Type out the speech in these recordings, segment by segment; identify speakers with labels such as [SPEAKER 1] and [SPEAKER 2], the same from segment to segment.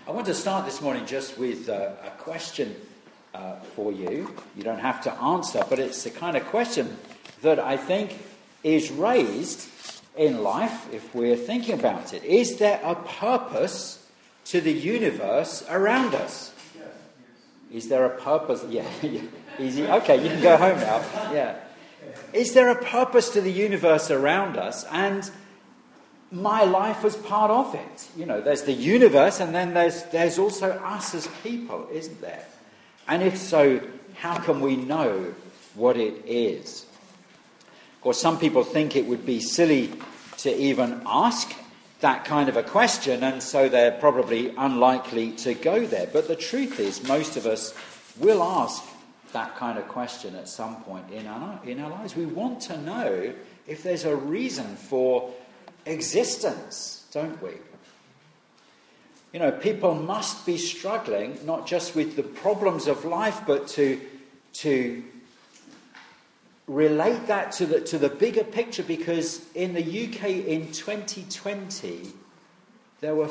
[SPEAKER 1] I want to start this morning just with a question for you. You don't have to answer, but it's the kind of question that I think is raised in life if we're thinking about it. Is there a purpose to the universe around us? Is there a purpose? Yeah, easy. Okay, you can go home now. Yeah. Is there a purpose to the universe around us? And my life was part of it. You know, there's the universe and then there's also us as people, isn't there? And if so, how can we know what it is? Of course, some people think it would be silly to even ask that kind of a question, and so they're probably unlikely to go there. But the truth is, most of us will ask that kind of question at some point in our lives. We want to know if there's a reason for existence, don't we? You know, people must be struggling not just with the problems of life, but to relate that to the bigger picture, because in the UK in 2020 there were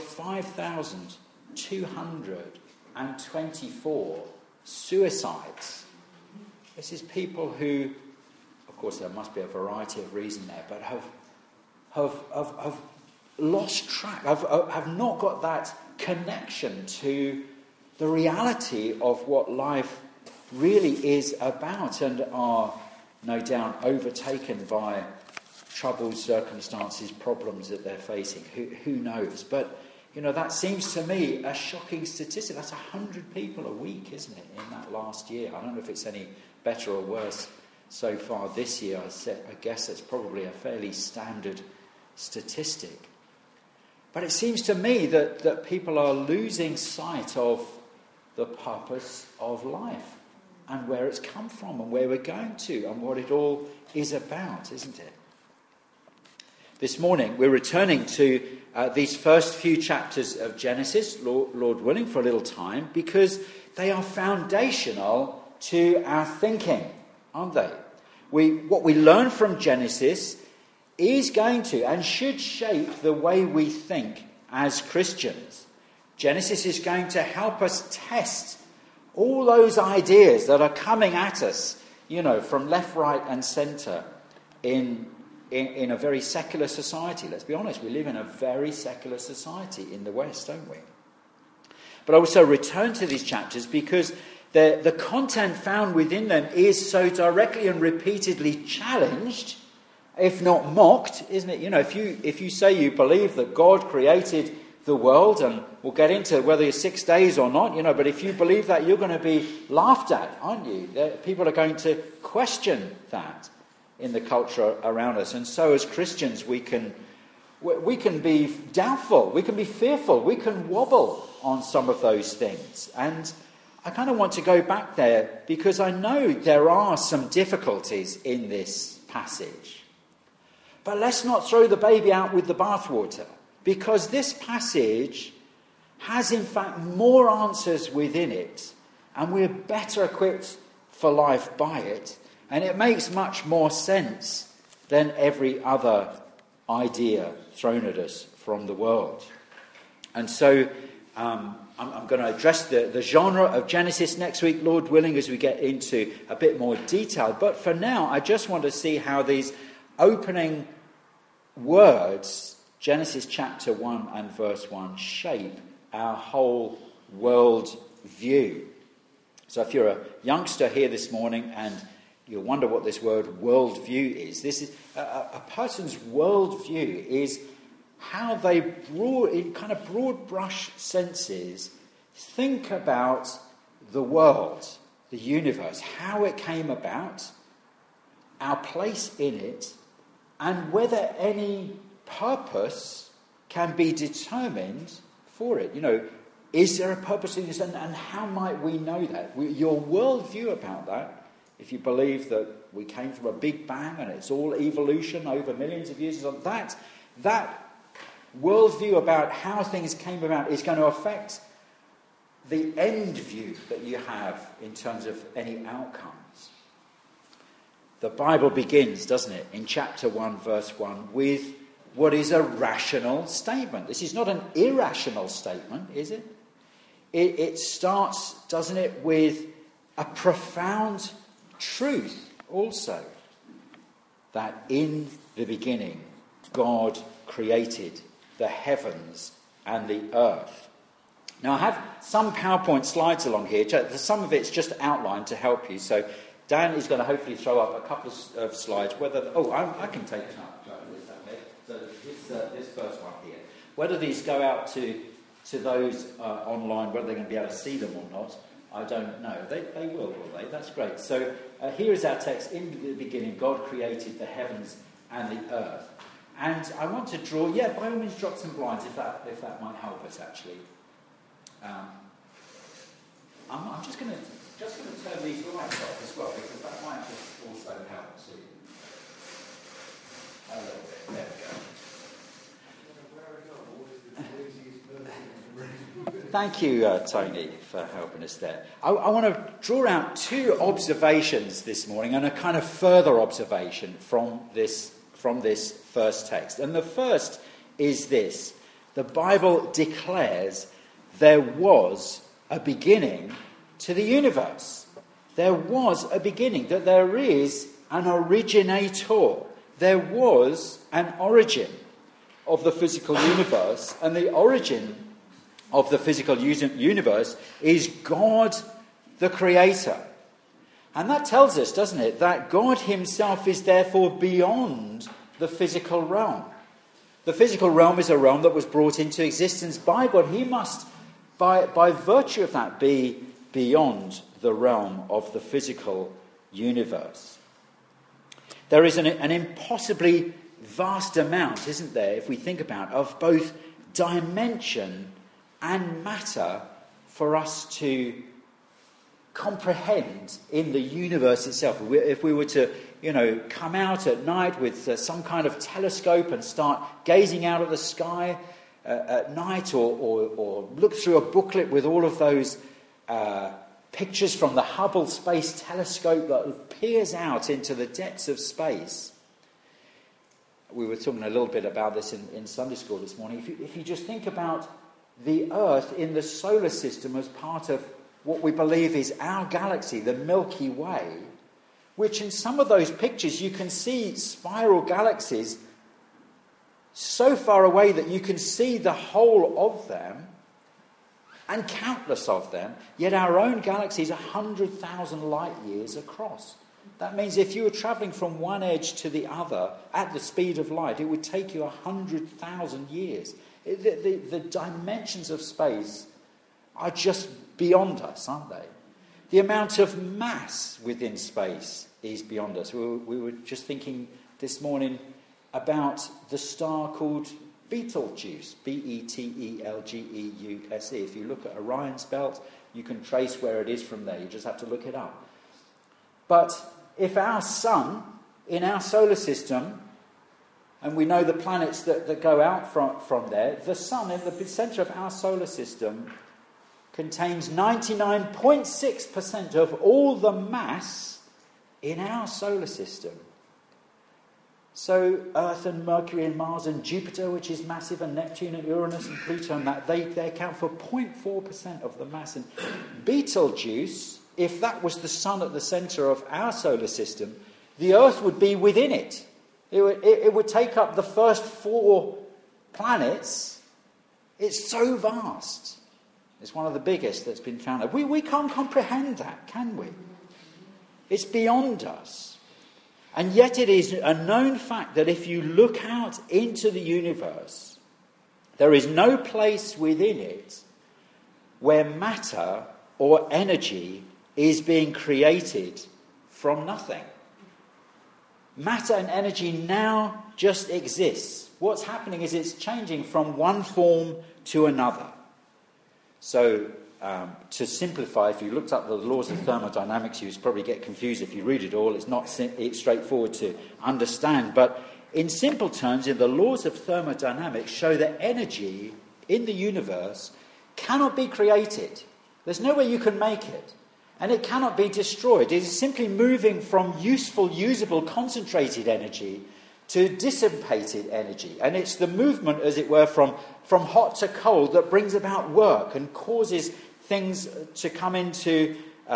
[SPEAKER 1] 5,224 suicides. This is people who, of course there must be a variety of reasons there, but have lost track, have not got that connection to the reality of what life really is about, and are no doubt overtaken by troubles, circumstances, problems that they're facing. Who knows? But, you know, that seems to me a shocking statistic. That's 100 people a week, isn't it, in that last year? I don't know if it's any better or worse so far this year. I guess it's probably a fairly standard statistic. But it seems to me that people are losing sight of the purpose of life, and where it's come from, and where we're going to, and what it all is about, isn't it? This morning, we're returning to these first few chapters of Genesis, Lord willing, for a little time, because they are foundational to our thinking, aren't they? What we learn from Genesis is going to and should shape the way we think as Christians. Genesis is going to help us test all those ideas that are coming at us, you know, from left, right and centre in a very secular society. Let's be honest, we live in a very secular society in the West, don't we? But I also return to these chapters because the content found within them is so directly and repeatedly challenged, if not mocked, isn't it? You know, if you say you believe that God created the world, and we'll get into whether it's 6 days or not, you know, but if you believe that, you're going to be laughed at, aren't you? People are going to question that in the culture around us. And so as Christians, we can be doubtful, we can be fearful, we can wobble on some of those things. And I kind of want to go back there because I know there are some difficulties in this passage. But let's not throw the baby out with the bathwater, because this passage has in fact more answers within it, and we're better equipped for life by it, and it makes much more sense than every other idea thrown at us from the world. And so I'm going to address the genre of Genesis next week, Lord willing, as we get into a bit more detail. But for now, I just want to see how these opening words, Genesis chapter 1 and verse 1, shape our whole world view. So if you're a youngster here this morning and you'll wonder what this word world view is, this is a person's world view is how they, in kind of broad brush senses, think about the world, the universe, how it came about, our place in it, and whether any purpose can be determined for it. You know, is there a purpose in this, and how might we know that? Your worldview about that, if you believe that we came from a big bang and it's all evolution over millions of years, that worldview about how things came about is going to affect the end view that you have in terms of any outcomes. The Bible begins, doesn't it, in chapter 1, verse 1, with what is a rational statement. This is not an irrational statement, is it? it starts, doesn't it, with a profound truth also. That in the beginning, God created the heavens and the earth. Now, I have some PowerPoint slides along here. Some of it's just outlined to help you. So Dan is going to hopefully throw up a couple of slides. I can take it up. So this first one here. Whether these go out to those online, whether they're going to be able to see them or not, I don't know. They will they? That's great. So here is our text. In the beginning, God created the heavens and the earth. And I want to draw, by all means, drop some blinds if that might help us, actually. I'm just going to turn these lights off as well, because that might just also help too. A little bit. There we go. Thank you, Tony, for helping us there. I want to draw out two observations this morning and a kind of further observation from this first text. And the first is this: the Bible declares there was a beginning to the universe. There was a beginning, that there is an originator. There was an origin of the physical universe, and the origin of the physical universe is God the Creator. And that tells us, doesn't it, that God himself is therefore beyond the physical realm. The physical realm is a realm that was brought into existence by God. He must, by virtue of that, be beyond the realm of the physical universe. There is an impossibly vast amount, isn't there, if we think about, of both dimension and matter for us to comprehend in the universe itself. If we were to, come out at night with some kind of telescope and start gazing out at the sky at night, or look through a booklet with all of those pictures from the Hubble Space Telescope that peers out into the depths of space. We were talking a little bit about this in Sunday school this morning. If you just think about the Earth in the solar system as part of what we believe is our galaxy, the Milky Way, which in some of those pictures you can see spiral galaxies so far away that you can see the whole of them, and countless of them, yet our own galaxy is 100,000 light years across. That means if you were travelling from one edge to the other at the speed of light, it would take you 100,000 years. The dimensions of space are just beyond us, aren't they? The amount of mass within space is beyond us. We were just thinking this morning about the star called Betelgeuse, Betelgeuse. If you look at Orion's belt, you can trace where it is from there. You just have to look it up. But if our sun, in our solar system, and we know the planets that go out from there, the sun in the centre of our solar system contains 99.6% of all the mass in our solar system. So Earth and Mercury and Mars and Jupiter, which is massive, and Neptune and Uranus and Pluto, and that they account for 0.4% of the mass. And Betelgeuse, if that was the sun at the centre of our solar system, the Earth would be within it. It would take up the first 4 planets. It's so vast. It's one of the biggest that's been found. We can't comprehend that, can we? It's beyond us. And yet it is a known fact that if you look out into the universe, there is no place within it where matter or energy is being created from nothing. Matter and energy now just exists. What's happening is it's changing from one form to another. So, to simplify, if you looked up the laws of thermodynamics, you'd probably get confused if you read it all. It's not it's straightforward to understand. But in simple terms, the laws of thermodynamics show that energy in the universe cannot be created. There's no way you can make it. And it cannot be destroyed. It is simply moving from useful, usable, concentrated energy to dissipated energy. And it's the movement, as it were, from hot to cold that brings about work and causes things to come into,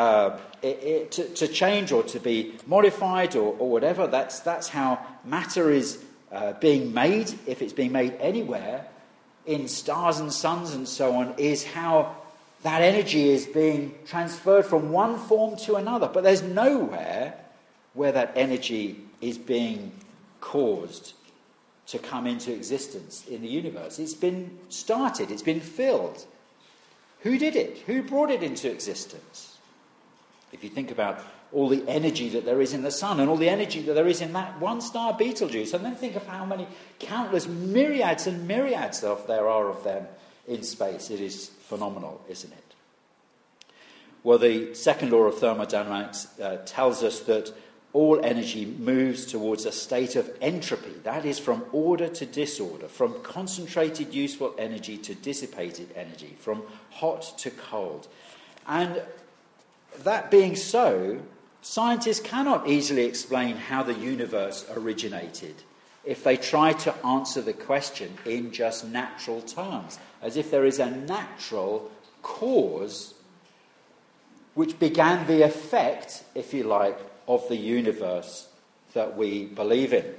[SPEAKER 1] to change or to be modified or whatever. That's how matter is being made, if it's being made anywhere, in stars and suns and so on, is how that energy is being transferred from one form to another. But there's nowhere where that energy is being caused to come into existence in the universe. It's been started, it's been filled. Who did it? Who brought it into existence? If you think about all the energy that there is in the sun and all the energy that there is in that one star Betelgeuse, and then think of how many countless myriads and myriads there are of them in space. It is phenomenal, isn't it? Well, the second law of thermodynamics tells us that all energy moves towards a state of entropy. That is, from order to disorder, from concentrated useful energy to dissipated energy, from hot to cold. And that being so, scientists cannot easily explain how the universe originated if they try to answer the question in just natural terms, as if there is a natural cause which began the effect, if you like, of the universe that we believe in.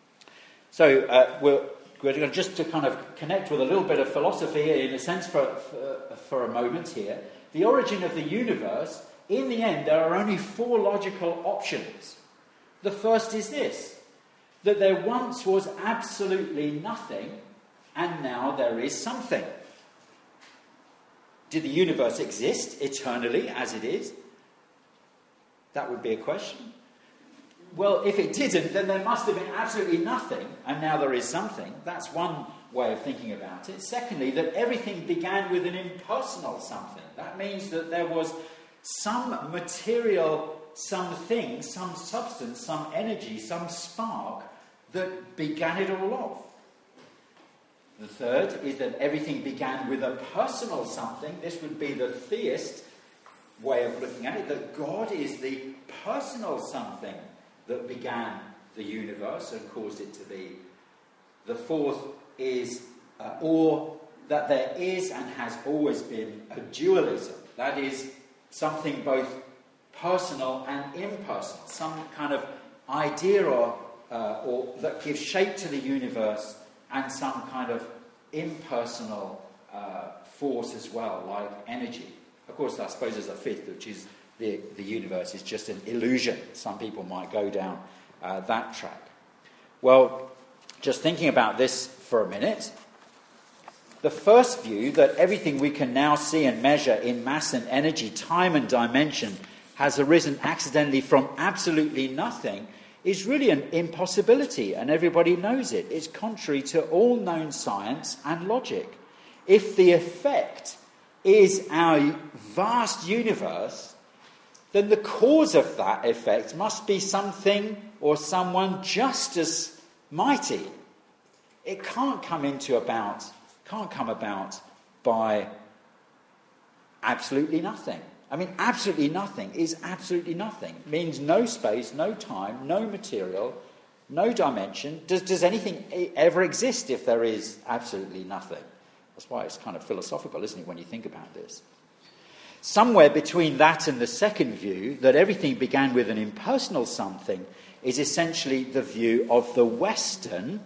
[SPEAKER 1] So we're going to just to kind of connect with a little bit of philosophy, in a sense, for a moment here. The origin of the universe, in the end, there are only four logical options. The first is this, that there once was absolutely nothing, and now there is something. Did the universe exist eternally as it is? That would be a question. Well, if it didn't, then there must have been absolutely nothing, and now there is something. That's one way of thinking about it. Secondly, that everything began with an impersonal something. That means that there was some material, something, some substance, some energy, some spark that began it all off. The third is that everything began with a personal something. This would be the theist way of looking at it, that God is the personal something that began the universe and caused it to be. The fourth is, or that there is and has always been a dualism. That is, something both personal and impersonal, some kind of idea or that gives shape to the universe, and some kind of impersonal force as well, like energy. Of course, I suppose there's a fifth, which is the universe is just an illusion. Some people might go down that track. Well, just thinking about this for a minute, the first view, that everything we can now see and measure in mass and energy, time and dimension, has arisen accidentally from absolutely nothing, is really an impossibility, and everybody knows it. It's contrary to all known science and logic. If the effect is our vast universe, then the cause of that effect must be something or someone just as mighty. It can't come about by absolutely nothing. I mean, absolutely nothing is absolutely nothing. It means no space, no time, no material, no dimension. Does anything ever exist if there is absolutely nothing? That's why it's kind of philosophical, isn't it, when you think about this? Somewhere between that and the second view, that everything began with an impersonal something, is essentially the view of the Western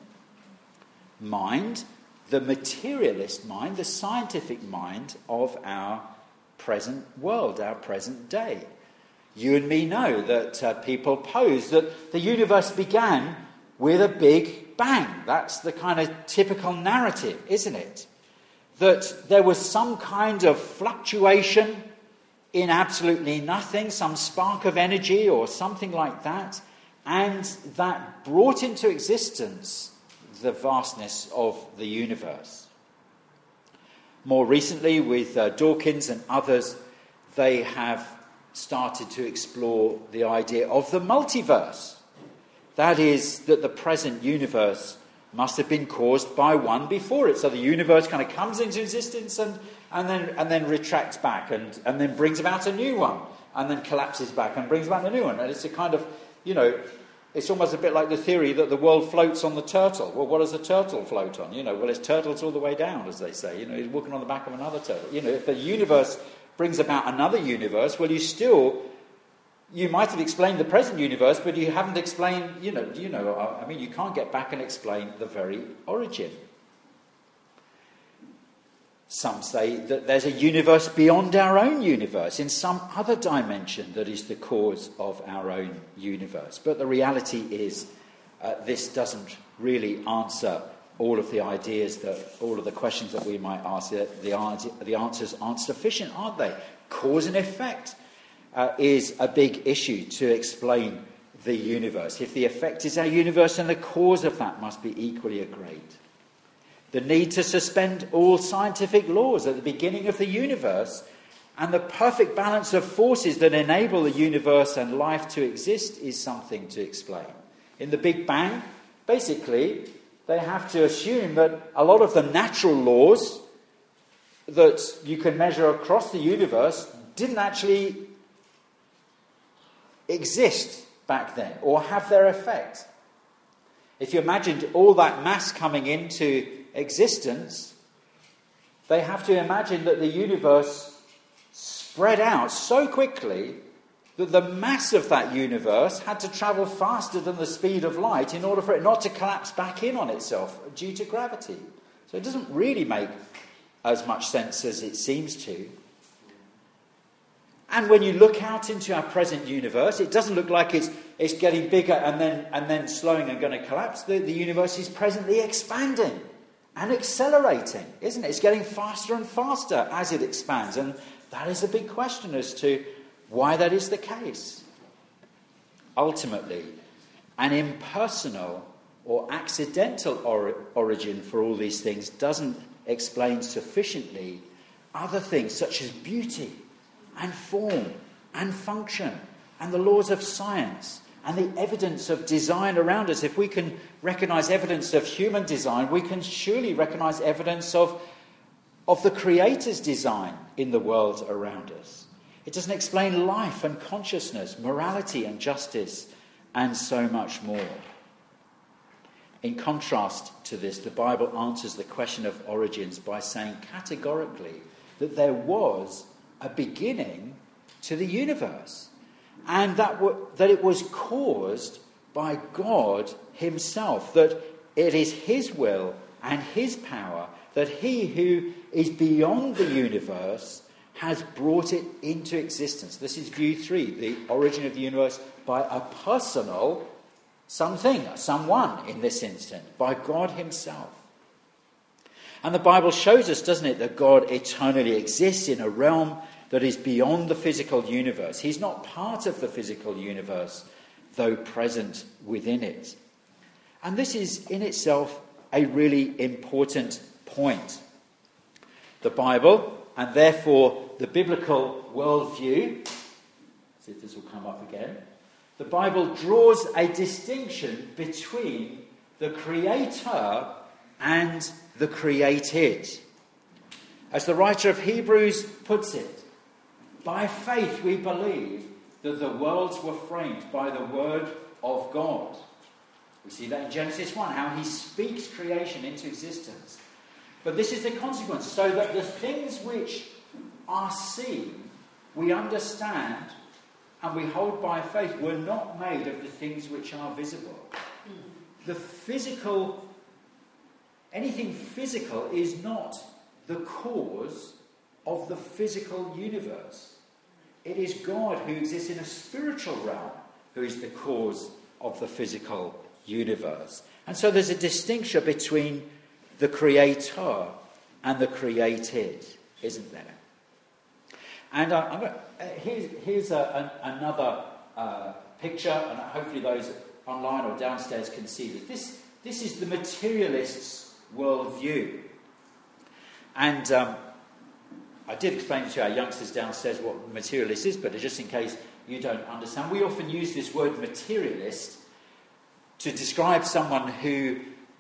[SPEAKER 1] mind, the materialist mind, the scientific mind of our present world, our present day. You and me know that people pose that the universe began with a big bang. That's the kind of typical narrative, isn't it? That there was some kind of fluctuation in absolutely nothing, some spark of energy or something like that, and that brought into existence the vastness of the universe. More recently, with Dawkins and others, they have started to explore the idea of the multiverse. That is, that the present universe must have been caused by one before it. So the universe kind of comes into existence and then retracts back and then brings about a new one, and then collapses back and brings about a new one. And it's a kind of, it's almost a bit like the theory that the world floats on the turtle. Well, what does a turtle float on? Well, it's turtles all the way down, as they say. He's walking on the back of another turtle. If the universe brings about another universe, well, you might have explained the present universe, but you haven't explained, you can't get back and explain the very origin. Some say that there's a universe beyond our own universe, in some other dimension that is the cause of our own universe. But the reality is, this doesn't really answer all of the all of the questions that we might ask. The answers aren't sufficient, aren't they? Cause and effect is a big issue to explain the universe. If the effect is our universe, then the cause of that must be equally great. The need to suspend all scientific laws at the beginning of the universe and the perfect balance of forces that enable the universe and life to exist is something to explain. In the Big Bang, basically, they have to assume that a lot of the natural laws that you can measure across the universe didn't actually exist back then or have their effect. If you imagined all that mass coming into existence, they have to imagine that the universe spread out so quickly that the mass of that universe had to travel faster than the speed of light in order for it not to collapse back in on itself due to gravity. So it doesn't really make as much sense as it seems to. And when you look out into our present universe, it doesn't look like it's getting bigger and then slowing and going to collapse. The universe is presently expanding and accelerating, isn't it? It's getting faster and faster as it expands. And that is a big question as to why that is the case. Ultimately, an impersonal or accidental origin for all these things doesn't explain sufficiently other things such as beauty and form and function and the laws of science and the evidence of design around us. If we can recognise evidence of human design, we can surely recognise evidence of the Creator's design in the world around us. It doesn't explain life and consciousness, morality and justice, and so much more. In contrast to this, the Bible answers the question of origins by saying categorically that there was a beginning to the universe, and that it was caused by God himself, that it is his will and his power, that he who is beyond the universe has brought it into existence. This is view 3, the origin of the universe by a personal something, someone in this instance, by God himself. And the Bible shows us, doesn't it, that God eternally exists in a realm that is beyond the physical universe. He's not part of the physical universe, though present within it. And this is in itself a really important point. The Bible, and therefore the biblical worldview, see if this will come up again, the Bible draws a distinction between the Creator and the created. As the writer of Hebrews puts it, by faith we believe that the worlds were framed by the word of God. We see that in Genesis 1, how he speaks creation into existence. But this is the consequence, so that the things which are seen, we understand and we hold by faith, were not made of the things which are visible. The physical, anything physical is not the cause of the physical universe. It is God who exists in a spiritual realm who is the cause of the physical universe. And so there's a distinction between the Creator and the created, isn't there? And here's another picture, and hopefully those online or downstairs can see this. This is the materialist's worldview. And I did explain to our youngsters downstairs what materialist is, but just in case you don't understand, we often use this word materialist to describe someone who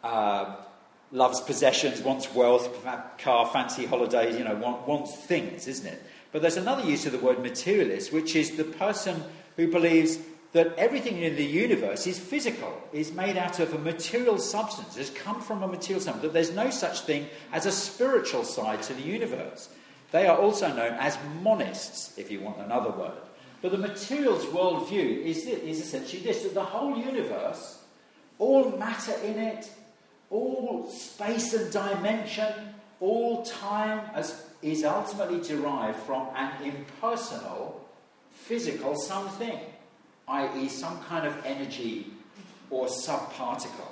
[SPEAKER 1] loves possessions, wants wealth, car, fancy holidays, wants things, isn't it? But there's another use of the word materialist, which is the person who believes that everything in the universe is physical, is made out of a material substance, has come from a material substance, that there's no such thing as a spiritual side to the universe. They are also known as monists, if you want another word. But the materials worldview is essentially this, that the whole universe, all matter in it, all space and dimension, all time is ultimately derived from an impersonal, physical something, i.e. some kind of energy or subparticle.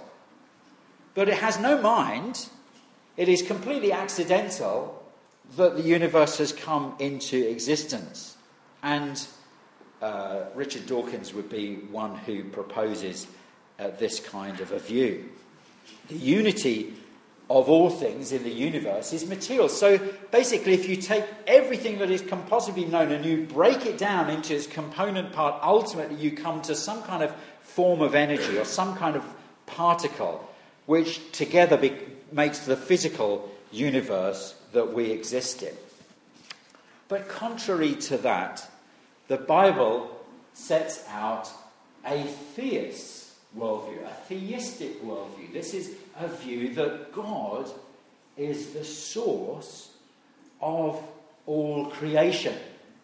[SPEAKER 1] But it has no mind. It is completely accidental that the universe has come into existence. And Richard Dawkins would be one who proposes this kind of a view. The unity of all things in the universe is material. So basically, if you take everything that can possibly be known and you break it down into its component part, ultimately you come to some kind of form of energy or some kind of particle which together makes the physical universe that we exist in. But contrary to that, the Bible sets out a theist worldview, a theistic worldview. This is a view that God is the source of all creation.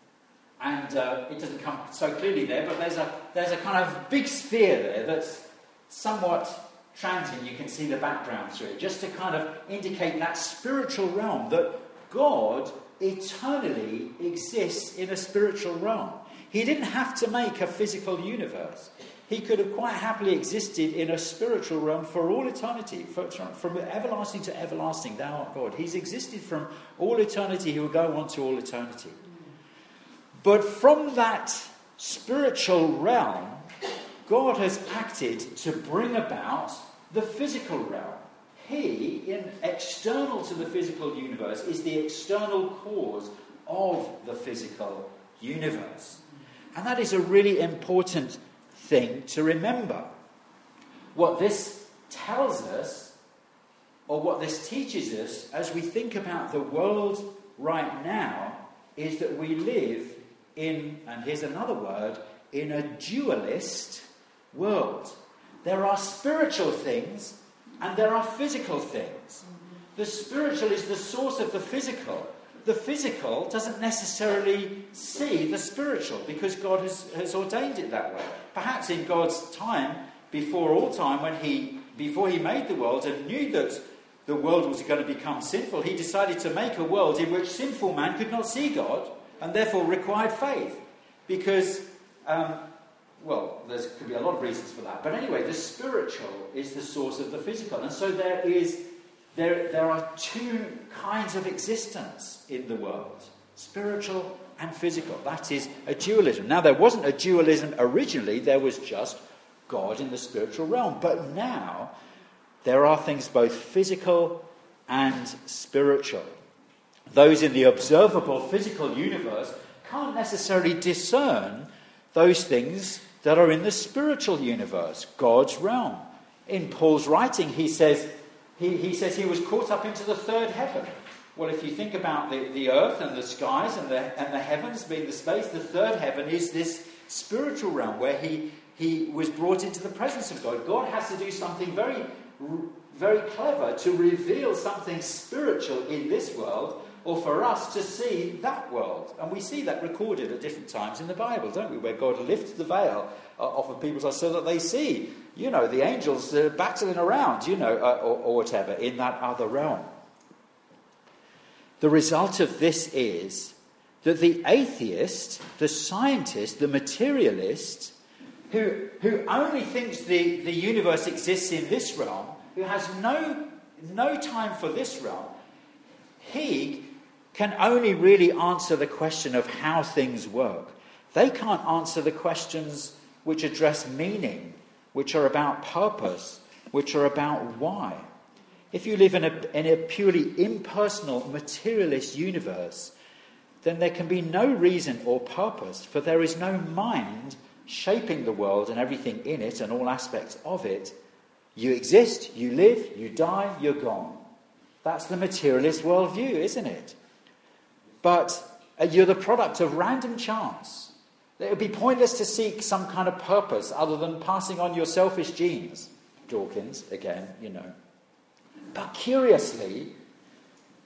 [SPEAKER 1] And it doesn't come so clearly there, but there's a kind of big sphere there that's somewhat transient. You can see the background through it, just to kind of indicate that spiritual realm, that God eternally exists in a spiritual realm. He didn't have to make a physical universe. He could have quite happily existed in a spiritual realm for all eternity, from everlasting to everlasting, thou art God. He's existed from all eternity, he will go on to all eternity. But from that spiritual realm, God has acted to bring about the physical realm. He, external to the physical universe, is the external cause of the physical universe. And that is a really important thing to remember. What this tells us, or what this teaches us as we think about the world right now, is that we live in, and here's another word, in a dualist world. There are spiritual things and there are physical things. The spiritual is the source of the physical. The physical doesn't necessarily see the spiritual because God has ordained it that way. Perhaps in God's time, before all time, before he made the world and knew that the world was going to become sinful, he decided to make a world in which sinful man could not see God and therefore required faith. Because, there could be a lot of reasons for that. But anyway, the spiritual is the source of the physical. And so there are two kinds of existence in the world, spiritual and physical. That is a dualism. Now, there wasn't a dualism originally, there was just God in the spiritual realm. But now, there are things both physical and spiritual. Those in the observable physical universe can't necessarily discern those things that are in the spiritual universe, God's realm. In Paul's writing, he says he was caught up into the third heaven. Well, if you think about the earth and the skies and the heavens being the space, the third heaven is this spiritual realm where he was brought into the presence of God. God has to do something very, very clever to reveal something spiritual in this world, or for us to see that world. And we see that recorded at different times in the Bible, don't we? Where God lifts the veil off of people's eyes so that they see, the angels battling around, or whatever, in that other realm. The result of this is that the atheist, the scientist, the materialist, who only thinks the universe exists in this realm, who has no time for this realm, he can only really answer the question of how things work. They can't answer the questions which address meaning, which are about purpose, which are about why. If you live in a purely impersonal, materialist universe, then there can be no reason or purpose, for there is no mind shaping the world and everything in it and all aspects of it. You exist, you live, you die, you're gone. That's the materialist worldview, isn't it? But you're the product of random chance. It would be pointless to seek some kind of purpose other than passing on your selfish genes. Dawkins, again, But curiously,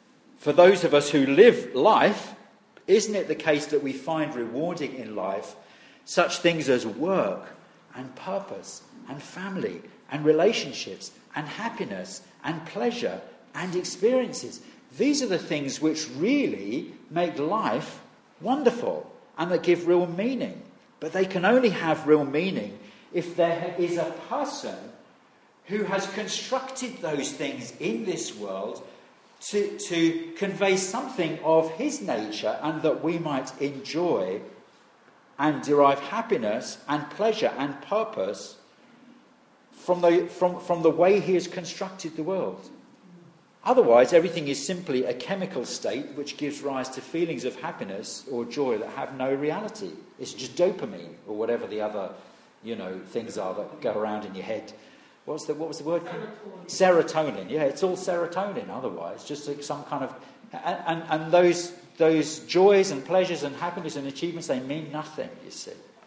[SPEAKER 1] For those of us who live life, isn't it the case that we find rewarding in life such things as work and purpose and family and relationships and happiness and pleasure and experiences? These are the things which really make life wonderful and that give real meaning. But they can only have real meaning if there is a person who has constructed those things in this world to convey something of his nature, and that we might enjoy and derive happiness and pleasure and purpose from the way he has constructed the world. Otherwise, everything is simply a chemical state which gives rise to feelings of happiness or joy that have no reality. It's just dopamine or whatever the other, things are that go around in your head. What was the word? Serotonin. Yeah, it's all serotonin. Otherwise, just like some kind of, and those joys and pleasures and happiness and achievements, they mean nothing. You see.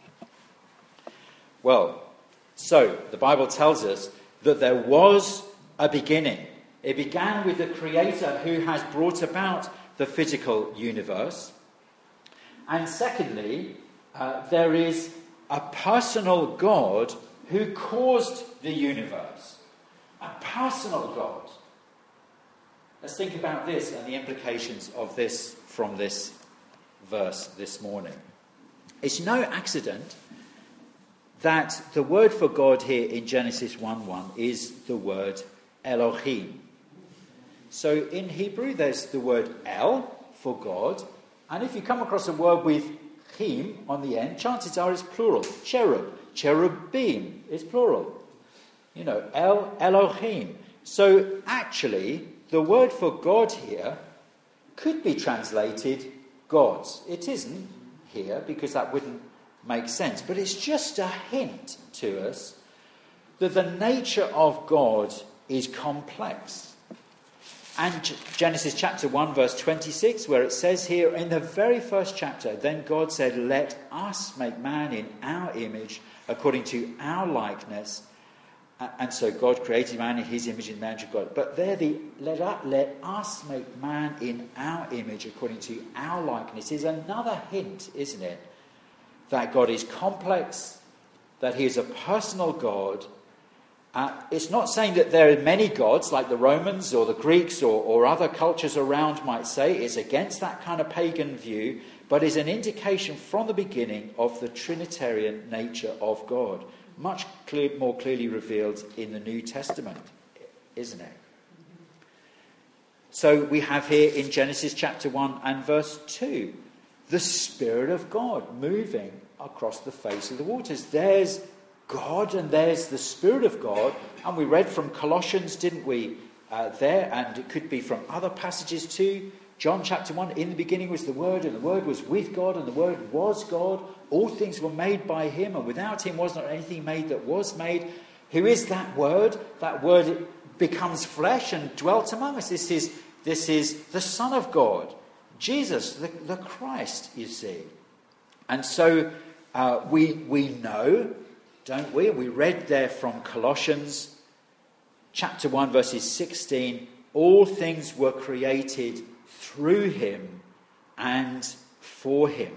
[SPEAKER 1] Well, so the Bible tells us that there was a beginning. It began with the Creator who has brought about the physical universe. And secondly, there is a personal God who caused the universe. A personal God. Let's think about this and the implications of this from this verse this morning. It's no accident that the word for God here in Genesis 1:1 is the word Elohim. So in Hebrew, there's the word El for God. And if you come across a word with Him on the end, chances are it's plural. Cherub, cherubim is plural. El, Elohim. So actually, the word for God here could be translated gods. It isn't here because that wouldn't make sense. But it's just a hint to us that the nature of God is complex. And Genesis chapter 1 verse 26, where it says here in the very first chapter, then God said, let us make man in our image according to our likeness. And so God created man in his image, in the image of God. But there let us make man in our image according to our likeness is another hint, isn't it? That God is complex, that he is a personal God. It's not saying that there are many gods like the Romans or the Greeks or other cultures around might say. It's against that kind of pagan view, but is an indication from the beginning of the Trinitarian nature of God. Much more clearly revealed in the New Testament, isn't it? So we have here in Genesis chapter 1 and verse 2, the Spirit of God moving across the face of the waters. There's God and there's the Spirit of God. And we read from Colossians, didn't we, there? And it could be from other passages too. John chapter 1, in the beginning was the Word, and the Word was with God, and the Word was God. All things were made by him, and without him was not anything made that was made. Who is that Word? That Word becomes flesh and dwelt among us. This is the Son of God, Jesus, the Christ, you see. And so we know, don't we? We read there from Colossians chapter 1 verses 16, all things were created through him and for him.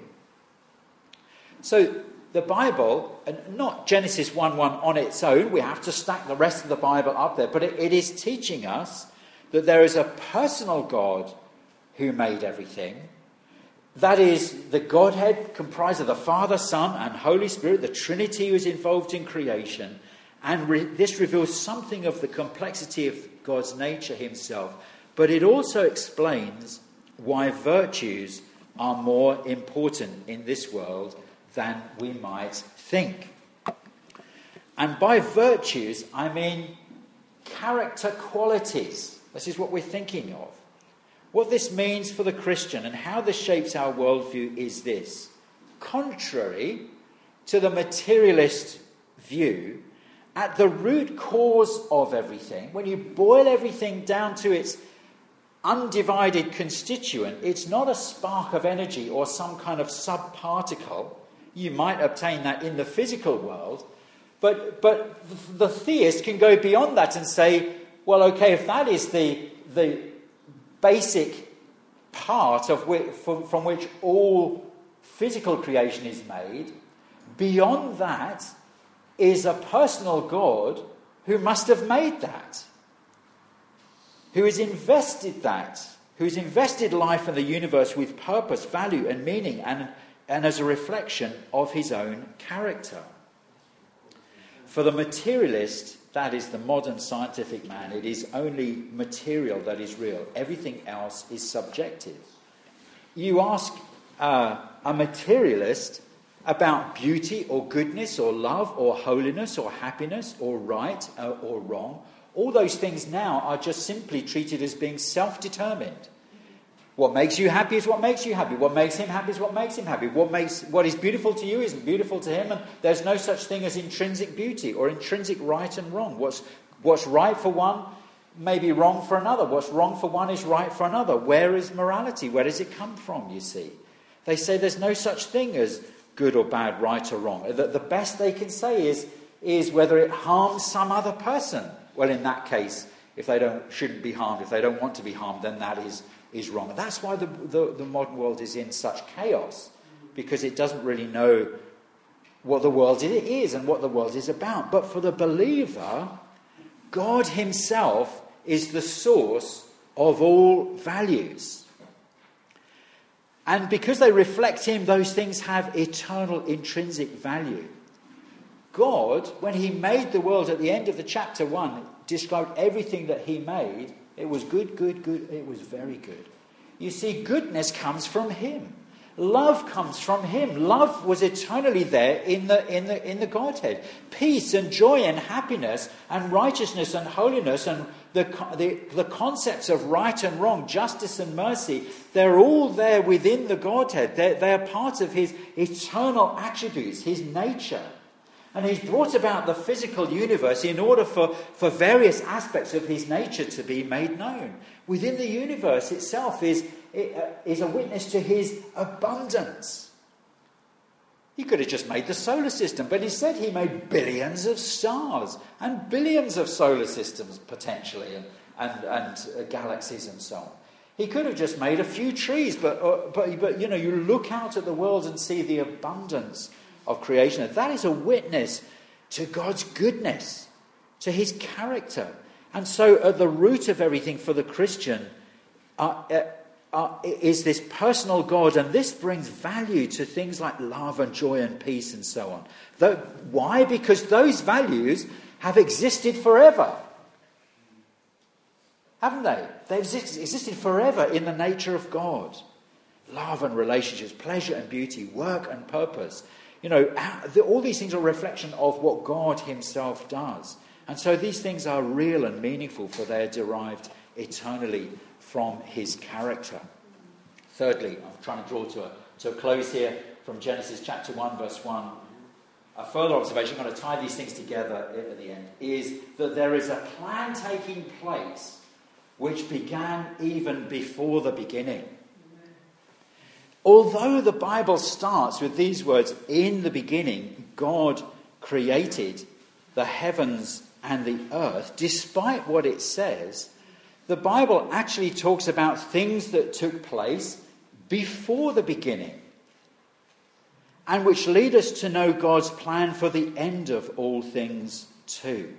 [SPEAKER 1] So the Bible, and not Genesis 1:1 on its own, we have to stack the rest of the Bible up there, but it is teaching us that there is a personal God who made everything. That is the Godhead comprised of the Father, Son, and Holy Spirit, the Trinity who is involved in creation. And this reveals something of the complexity of God's nature himself. But it also explains why virtues are more important in this world than we might think. And by virtues, I mean character qualities. This is what we're thinking of. What this means for the Christian and how this shapes our worldview is this. Contrary to the materialist view, at the root cause of everything, when you boil everything down to its undivided constituent, it's not a spark of energy or some kind of subparticle. You might obtain that in the physical world, but the theist can go beyond that and say, well, okay, if that is the basic part of from which all physical creation is made. Beyond that is a personal God who must have made that, who has invested that, who's invested life in the universe with purpose, value and meaning, and as a reflection of his own character. For the materialist, that is the modern scientific man, it is only material that is real. Everything else is subjective. You ask a materialist about beauty or goodness or love or holiness or happiness or right or wrong, all those things now are just simply treated as being self-determined. What makes you happy is what makes you happy. What makes him happy is what makes him happy. What is beautiful to you isn't beautiful to him, and there's no such thing as intrinsic beauty or intrinsic right and wrong. What's right for one may be wrong for another. What's wrong for one is right for another. Where is morality? Where does it come from, you see? They say there's no such thing as good or bad, right or wrong. The best they can say is whether it harms some other person. Well, in that case, if they shouldn't be harmed, if they don't want to be harmed, then that is wrong. And that's why the modern world is in such chaos, because it doesn't really know what the world is and what the world is about. But for the believer, God himself is the source of all values. And because they reflect him, those things have eternal intrinsic value. God, when he made the world at the end of the chapter 1, described everything that he made. It was good, good, good. It was very good. You see, goodness comes from him. Love comes from him. Love was eternally there in the Godhead. Peace and joy and happiness and righteousness and holiness and the concepts of right and wrong, justice and mercy, they're all there within the Godhead. They're part of his eternal attributes, his nature. And he's brought about the physical universe in order for various aspects of his nature to be made known. Within the universe itself is a witness to his abundance. He could have just made the solar system, but instead he made billions of stars and billions of solar systems potentially, and galaxies and so on. He could have just made a few trees, but you look out at the world and see the abundance of creation. And that is a witness to God's goodness, to his character. And so at the root of everything for the Christian is this personal God, and this brings value to things like love and joy and peace and so on. Why? Because those values have existed forever. Haven't they? They've existed forever in the nature of God. Love and relationships, pleasure and beauty, work and purpose. All these things are a reflection of what God himself does. And so these things are real and meaningful, for they are derived eternally from his character. Thirdly, I'm trying to draw to a close here from Genesis chapter 1, verse 1. A further observation, I'm going to tie these things together at the end, is that there is a plan taking place which began even before the beginning. Although the Bible starts with these words, in the beginning, God created the heavens and the earth, despite what it says, the Bible actually talks about things that took place before the beginning, and which lead us to know God's plan for the end of all things too.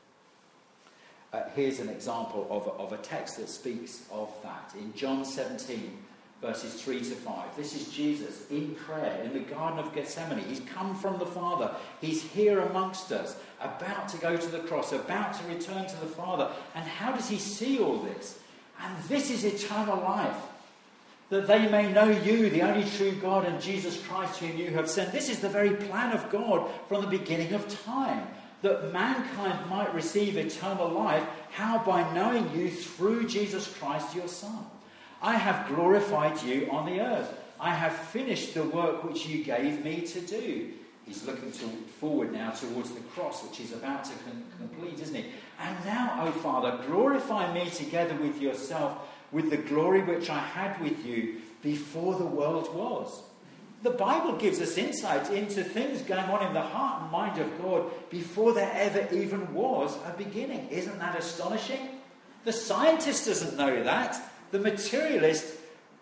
[SPEAKER 1] Here's an example of a text that speaks of that. In John 17, verses 3 to 5. This is Jesus in prayer in the Garden of Gethsemane. He's come from the Father. He's here amongst us, about to go to the cross, about to return to the Father. And how does he see all this? And this is eternal life, that they may know you, the only true God, and Jesus Christ whom you have sent. This is the very plan of God from the beginning of time, that mankind might receive eternal life. How? By knowing you through Jesus Christ your Son. I have glorified you on the earth. I have finished the work which you gave me to do. He's looking forward now towards the cross, which he's about to complete, isn't he? And now, O Father, glorify me together with yourself, with the glory which I had with you before the world was. The Bible gives us insight into things going on in the heart and mind of God before there ever even was a beginning. Isn't that astonishing? The scientist doesn't know that. The materialist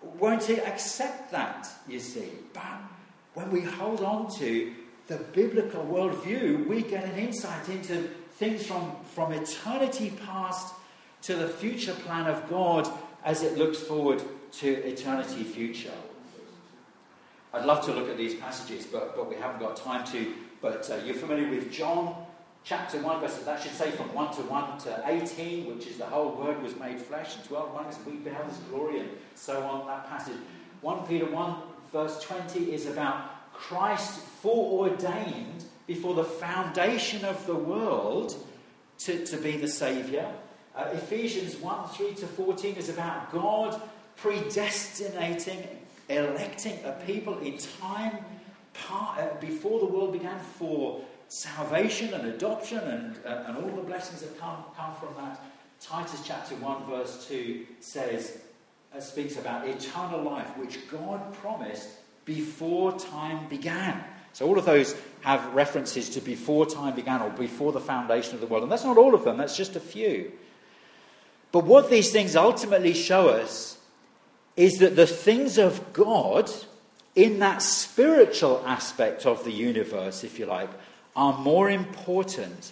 [SPEAKER 1] won't accept that, you see. But when we hold on to the biblical worldview, we get an insight into things from eternity past to the future plan of God as it looks forward to eternity future. I'd love to look at these passages, but we haven't got time to. But you're familiar with John chapter 1, verses, that should say from 1 to 1 to 18, which is the whole Word was made flesh, and 12 months we beheld his glory, and so on, that passage. 1 Peter 1, verse 20 is about Christ foreordained before the foundation of the world to be the Saviour. Ephesians 1, 3 to 14 is about God predestinating, electing a people in time before the world began for salvation and adoption and all the blessings that come from that. Titus chapter 1 verse 2 speaks about eternal life, which God promised before time began. So all of those have references to before time began or before the foundation of the world. And that's not all of them, that's just a few. But what these things ultimately show us is that the things of God, in that spiritual aspect of the universe, if you like, are more important,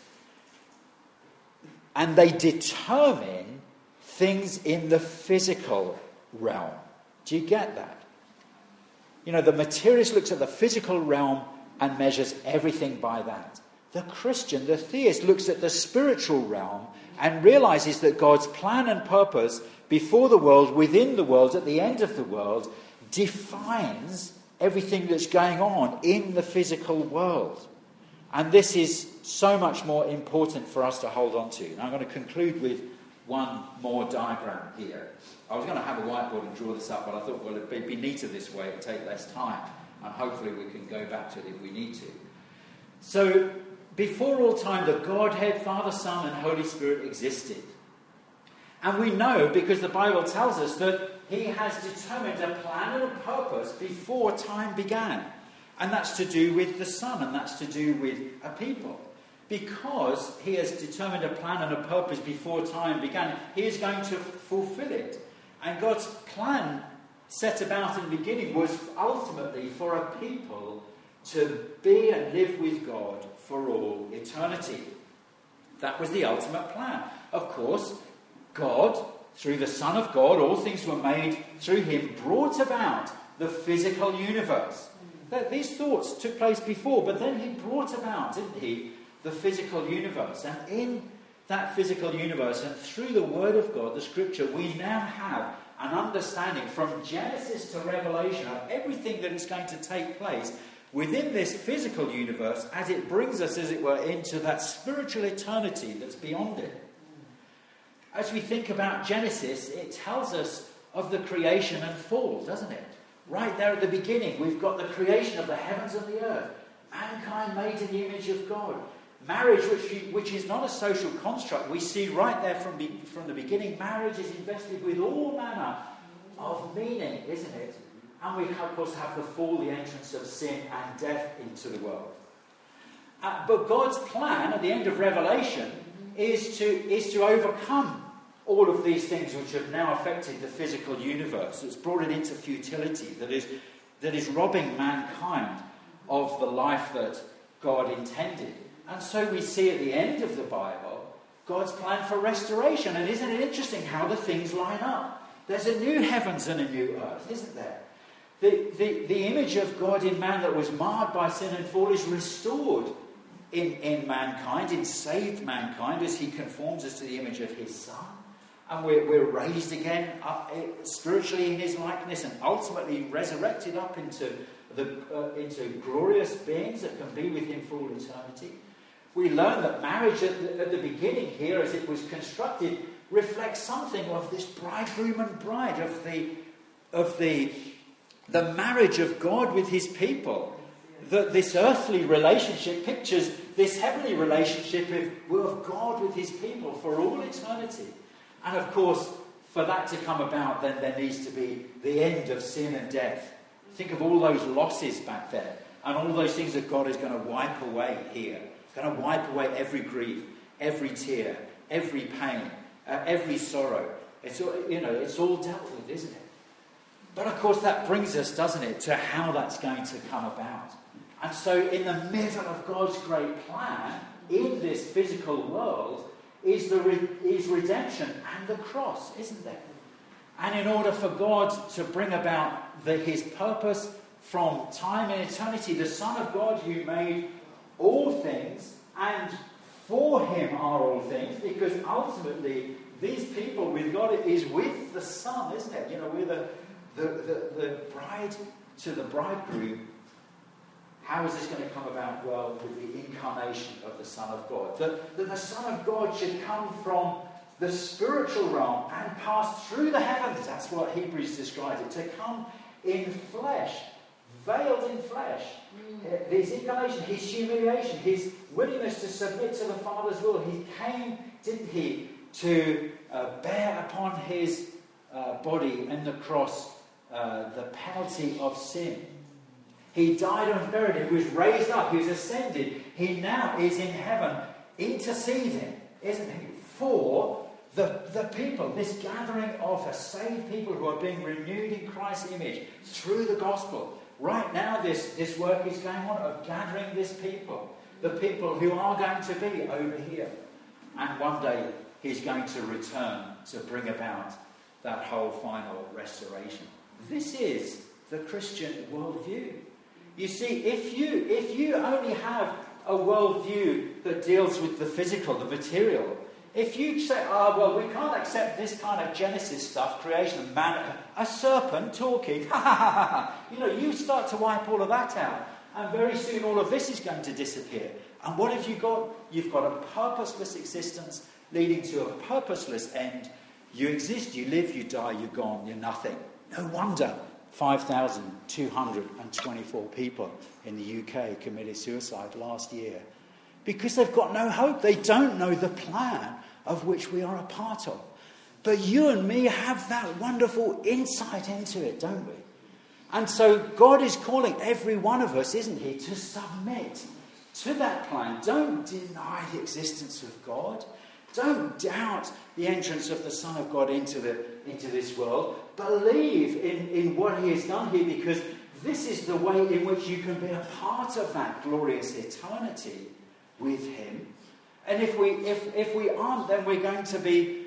[SPEAKER 1] and they determine things in the physical realm. Do you get that? You know, the materialist looks at the physical realm and measures everything by that. The Christian, the theist, looks at the spiritual realm and realizes that God's plan and purpose before the world, within the world, at the end of the world, defines everything that's going on in the physical world. And this is so much more important for us to hold on to. Now I'm going to conclude with one more diagram here. I was going to have a whiteboard and draw this up, but I thought, well, it'd be neater this way, it'd take less time, and hopefully we can go back to it if we need to. So, before all time, the Godhead, Father, Son, and Holy Spirit existed. And we know, because the Bible tells us, that he has determined a plan and a purpose before time began. And that's to do with the Son, and that's to do with a people. Because he has determined a plan and a purpose before time began, he is going to fulfill it. And God's plan set about in the beginning was ultimately for a people to be and live with God for all eternity. That was the ultimate plan. Of course, God, through the Son of God, all things were made through him, brought about the physical universe. These thoughts took place before, but then he brought about, didn't he, the physical universe. And in that physical universe, and through the Word of God, the Scripture, we now have an understanding from Genesis to Revelation of everything that is going to take place within this physical universe as it brings us, as it were, into that spiritual eternity that's beyond it. As we think about Genesis, it tells us of the creation and fall, doesn't it? Right there at the beginning, we've got the creation of the heavens and the earth. Mankind made in the image of God. Marriage, which is not a social construct, we see right there from the beginning, marriage is invested with all manner of meaning, isn't it? And we, of course, have the fall, the entrance of sin and death into the world. But God's plan at the end of Revelation is to overcome all of these things which have now affected the physical universe. It's brought it into futility, that is robbing mankind of the life that God intended. And so we see at the end of the Bible God's plan for restoration. And isn't it interesting how the things line up? There's a new heavens and a new earth, isn't there? The image of God in man that was marred by sin and fall is restored in mankind, in saved mankind, as he conforms us to the image of his Son. And we're raised again up spiritually in his likeness and ultimately resurrected up into glorious beings that can be with him for all eternity. We learn that marriage at the beginning here, as it was constructed, reflects something of this bridegroom and bride, of the marriage of God with his people. That this earthly relationship pictures this heavenly relationship of God with his people for all eternity. And of course, for that to come about, then there needs to be the end of sin and death. Think of all those losses back there, and all those things that God is going to wipe away here. Going to wipe away every grief, every tear, every pain, every sorrow. It's all dealt with, isn't it? But of course that brings us, doesn't it, to how that's going to come about. And so in the middle of God's great plan, in this physical world, is redemption and the cross, isn't there? And in order for God to bring about his purpose from time and eternity, the Son of God who made all things, and for him are all things, because ultimately these people with God is with the Son, isn't it? You know, we're the bride to the bridegroom. How is this going to come about? Well, with the incarnation of the Son of God. That the Son of God should come from the spiritual realm and pass through the heavens. That's what Hebrews describes it. To come in flesh, veiled in flesh. His incarnation, his humiliation, his willingness to submit to the Father's will. He came, didn't he, to bear upon his body in the cross the penalty of sin. He died and buried. He was raised up. He was ascended. He now is in heaven interceding, isn't he, for the people, this gathering of saved people who are being renewed in Christ's image through the gospel. Right now this work is going on of gathering this people, the people who are going to be over here. And one day he's going to return to bring about that whole final restoration. This is the Christian worldview. You see, if you only have a worldview that deals with the physical, the material, if you say, well, we can't accept this kind of Genesis stuff, creation of man, a serpent talking, you start to wipe all of that out, and very soon all of this is going to disappear. And what have you got? You've got a purposeless existence leading to a purposeless end. You exist, you live, you die, you're gone, you're nothing. No wonder 5,224 people in the UK committed suicide last year. Because they've got no hope. They don't know the plan of which we are a part of. But you and me have that wonderful insight into it, don't we? And so God is calling every one of us, isn't he, to submit to that plan. Don't deny the existence of God. Don't doubt the entrance of the Son of God into this world. Believe in what he has done here, because this is the way in which you can be a part of that glorious eternity with him. And if we aren't, then we're going to be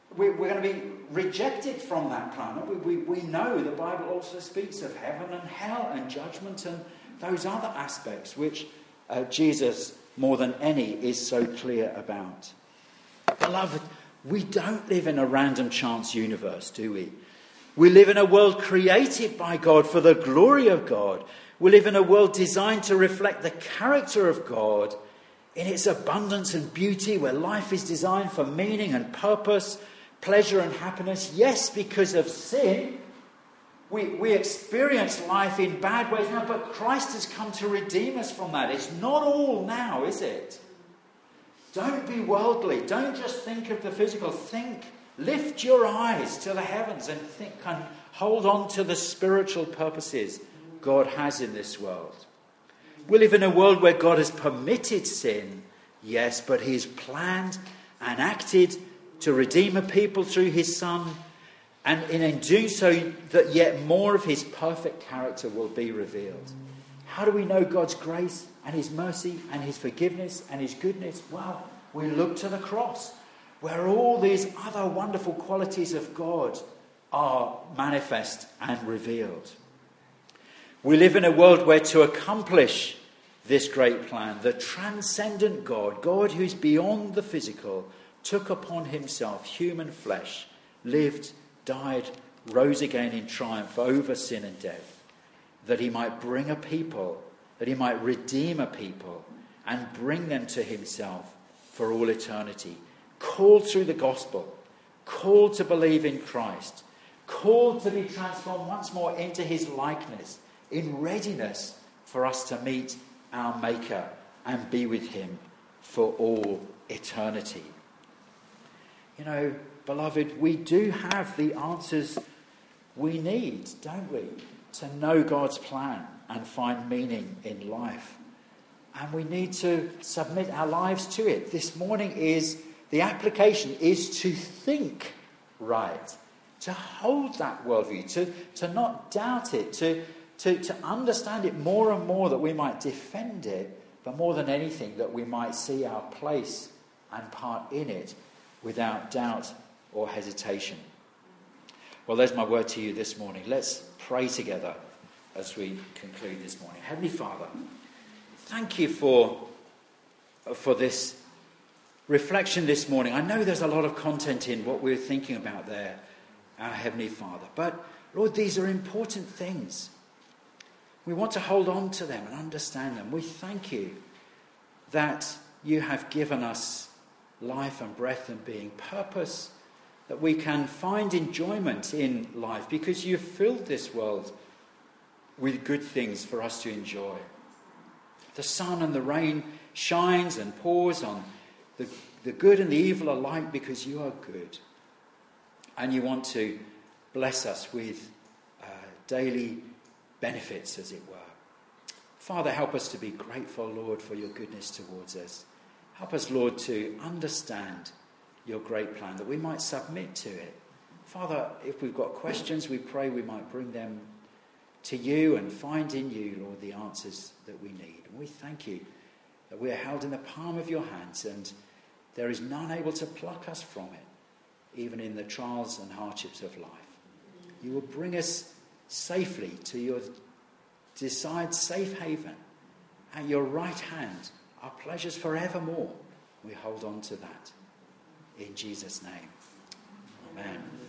[SPEAKER 1] rejected from that plan. We know the Bible also speaks of heaven and hell and judgment and those other aspects which Jesus, more than any, is so clear about. Beloved, we don't live in a random chance universe, do we? We live in a world created by God for the glory of God. We live in a world designed to reflect the character of God in its abundance and beauty, where life is designed for meaning and purpose, pleasure and happiness. Yes, because of sin, we experience life in bad ways now, but Christ has come to redeem us from that. It's not all now, is it? Don't be worldly. Don't just think of the physical. Lift your eyes to the heavens and think and hold on to the spiritual purposes God has in this world. We live in a world where God has permitted sin, yes, but he has planned and acted to redeem a people through his Son, and in doing so that yet more of his perfect character will be revealed. How do we know God's grace and his mercy and his forgiveness and his goodness? Well, we look to the cross, where all these other wonderful qualities of God are manifest and revealed. We live in a world where, to accomplish this great plan, the transcendent God who is beyond the physical, took upon himself human flesh, lived, died, rose again in triumph over sin and death, that he might bring a people, that he might redeem a people and bring them to himself for all eternity. Called through the gospel, called to believe in Christ, called to be transformed once more into his likeness, in readiness for us to meet our Maker and be with him for all eternity. You know, beloved, we do have the answers we need, don't we, to know God's plan and find meaning in life. And we need to submit our lives to it. This morning the application is to think right to hold that worldview, to not doubt it, to understand it more and more, that we might defend it, but more than anything, that we might see our place and part in it without doubt or hesitation. Well, there's my word to you this morning. Let's pray together as we conclude this morning. Heavenly Father, thank you for this reflection this morning. I know there's a lot of content in what we're thinking about there, our Heavenly Father. But, Lord, these are important things. We want to hold on to them and understand them. We thank you that you have given us life and breath and being, purpose, that we can find enjoyment in life because you've filled this world with good things for us to enjoy. The sun and the rain shines and pours on the good and the evil alike because you are good. And you want to bless us with daily benefits, as it were. Father, help us to be grateful, Lord, for your goodness towards us. Help us, Lord, to understand your great plan, that we might submit to it. Father, if we've got questions, we pray we might bring them to you and find in you, Lord, the answers that we need. And we thank you that we are held in the palm of your hands and there is none able to pluck us from it, even in the trials and hardships of life. You will bring us safely to your desired safe haven. At your right hand are pleasures forevermore. We hold on to that. In Jesus' name. Amen.